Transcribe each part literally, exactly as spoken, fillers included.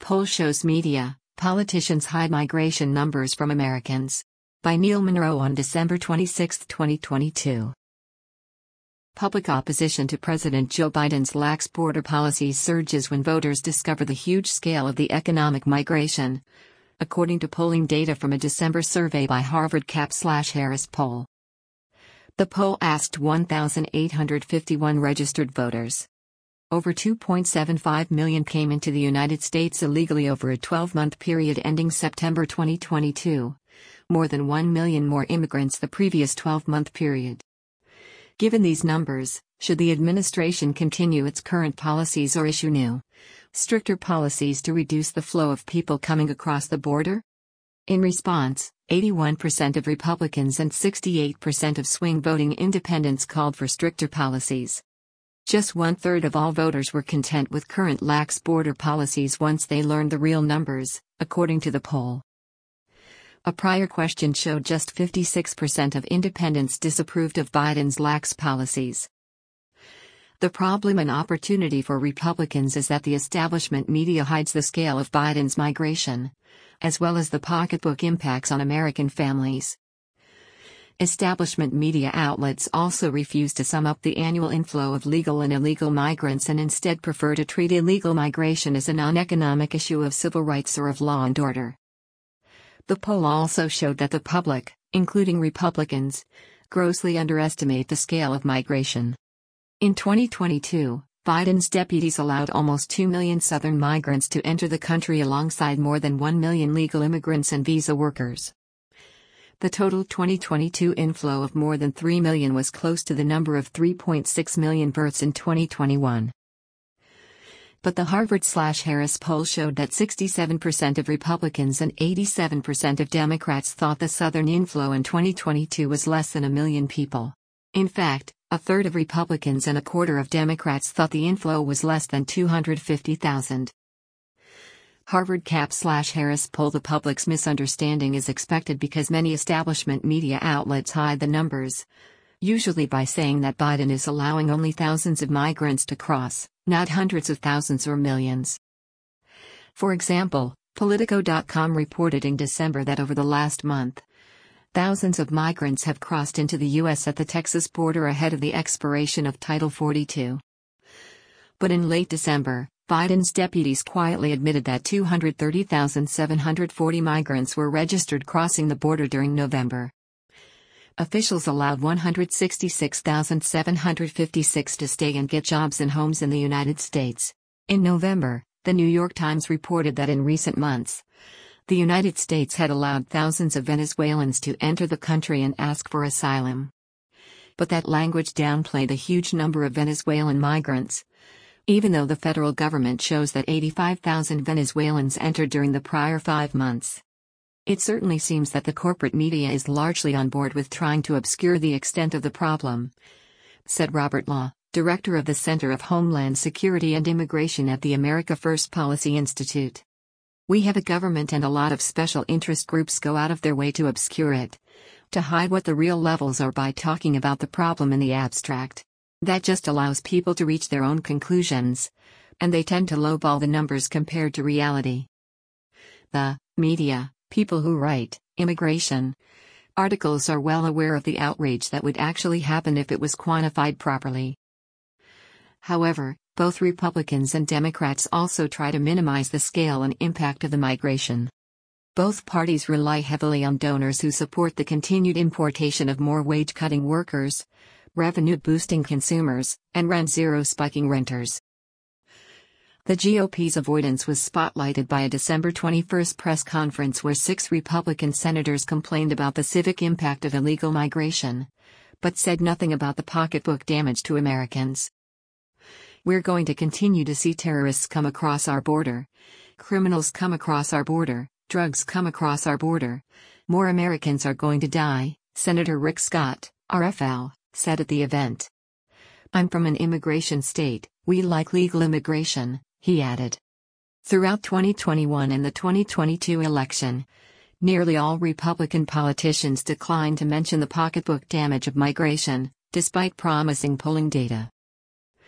Poll shows media, politicians hide migration numbers from Americans. By Neil Monroe on December twenty-sixth, twenty twenty-two. Public opposition to President Joe Biden's lax border policies surges when voters discover the huge scale of the economic migration, according to polling data from a December survey by Harvard Cap/Harris Poll. The poll asked one thousand eight hundred fifty-one registered voters. Over two point seven five million came into the United States illegally over a twelve-month period ending September twenty twenty-two, more than one million more immigrants the previous twelve-month period. Given these numbers, should the administration continue its current policies or issue new, stricter policies to reduce the flow of people coming across the border? In response, eighty-one percent of Republicans and sixty-eight percent of swing-voting independents called for stricter policies. Just one-third of all voters were content with current lax border policies once they learned the real numbers, according to the poll. A prior question showed just fifty-six percent of independents disapproved of Biden's lax policies. The problem and opportunity for Republicans is that the establishment media hides the scale of Biden's migration, as well as the pocketbook impacts on American families. Establishment media outlets also refuse to sum up the annual inflow of legal and illegal migrants and instead prefer to treat illegal migration as a non-economic issue of civil rights or of law and order. The poll also showed that the public, including Republicans, grossly underestimate the scale of migration. In twenty twenty-two, Biden's deputies allowed almost two million Southern migrants to enter the country alongside more than one million legal immigrants and visa workers. The total twenty twenty-two inflow of more than three million was close to the number of three point six million births in twenty twenty-one. But the Harvard/Harris poll showed that sixty-seven percent of Republicans and eighty-seven percent of Democrats thought the Southern inflow in twenty twenty-two was less than a million people. In fact, a third of Republicans and a quarter of Democrats thought the inflow was less than two hundred fifty thousand. Harvard Cap/Harris poll. The public's misunderstanding is expected because many establishment media outlets hide the numbers, usually by saying that Biden is allowing only thousands of migrants to cross, not hundreds of thousands or millions. For example, Politico dot com reported in December that over the last month, thousands of migrants have crossed into the U S at the Texas border ahead of the expiration of Title forty-two. But in late December, Biden's deputies quietly admitted that two hundred thirty thousand seven hundred forty migrants were registered crossing the border during November. Officials allowed one hundred sixty-six thousand seven hundred fifty-six to stay and get jobs and homes in the United States. In November, The New York Times reported that in recent months, the United States had allowed thousands of Venezuelans to enter the country and ask for asylum. But that language downplayed the huge number of Venezuelan migrants, even though the federal government shows that eighty-five thousand Venezuelans entered during the prior five months. It certainly seems that the corporate media is largely on board with trying to obscure the extent of the problem, said Robert Law, director of the Center of Homeland Security and Immigration at the America First Policy Institute. We have a government and a lot of special interest groups go out of their way to obscure it, to hide what the real levels are by talking about the problem in the abstract. That just allows people to reach their own conclusions, and they tend to lowball the numbers compared to reality. The media, people who write immigration articles are well aware of the outrage that would actually happen if it was quantified properly. However, both Republicans and Democrats also try to minimize the scale and impact of the migration. Both parties rely heavily on donors who support the continued importation of more wage-cutting workers, revenue-boosting consumers, and rent-zero spiking renters. The G O P's avoidance was spotlighted by a December twenty-first press conference where six Republican senators complained about the civic impact of illegal migration, but said nothing about the pocketbook damage to Americans. We're going to continue to see terrorists come across our border, criminals come across our border, drugs come across our border. More Americans are going to die, Senator Rick Scott, R F L, said at the event. I'm from an immigration state, we like legal immigration, he added. Throughout twenty twenty-one and the twenty twenty-two election, nearly all Republican politicians declined to mention the pocketbook damage of migration, despite promising polling data.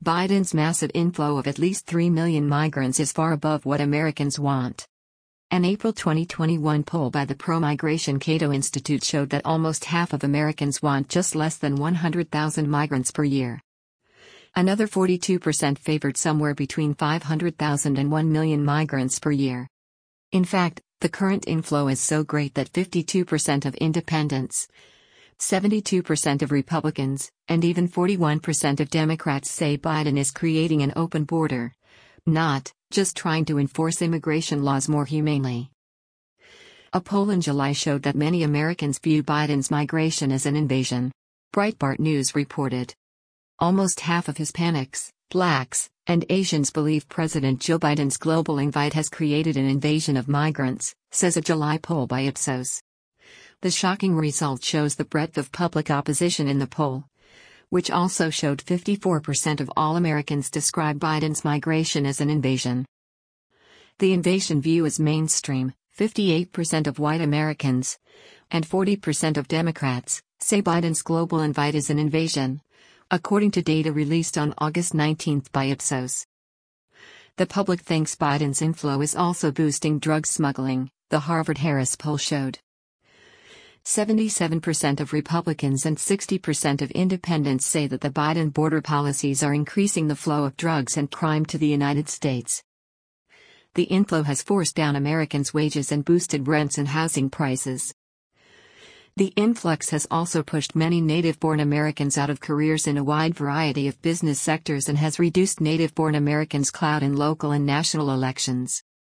Biden's massive inflow of at least three million migrants is far above what Americans want. An April twenty twenty-one poll by the pro-migration Cato Institute showed that almost half of Americans want just less than one hundred thousand migrants per year. Another forty-two percent favored somewhere between five hundred thousand and one million migrants per year. In fact, the current inflow is so great that fifty-two percent of independents, seventy-two percent of Republicans, and even forty-one percent of Democrats say Biden is creating an open border, not just trying to enforce immigration laws more humanely. A poll in July showed that many Americans view Biden's migration as an invasion. Breitbart News reported. Almost half of Hispanics, Blacks, and Asians believe President Joe Biden's global invite has created an invasion of migrants, says a July poll by Ipsos. The shocking result shows the breadth of public opposition in the poll, which also showed fifty-four percent of all Americans describe Biden's migration as an invasion. The invasion view is mainstream. fifty-eight percent of white Americans and forty percent of Democrats say Biden's global invite is an invasion, according to data released on August nineteenth by Ipsos. The public thinks Biden's inflow is also boosting drug smuggling, the Harvard-Harris poll showed. seventy-seven percent of Republicans and sixty percent of independents say that the Biden border policies are increasing the flow of drugs and crime to the United States. The inflow has forced down Americans' wages and boosted rents and housing prices. The influx has also pushed many native-born Americans out of careers in a wide variety of business sectors and has reduced native-born Americans' clout in local and national elections.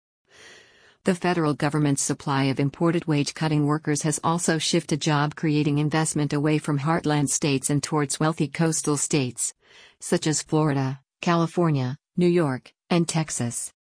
The federal government's supply of imported wage-cutting workers has also shifted job-creating investment away from heartland states and towards wealthy coastal states, such as Florida, California, New York, and Texas.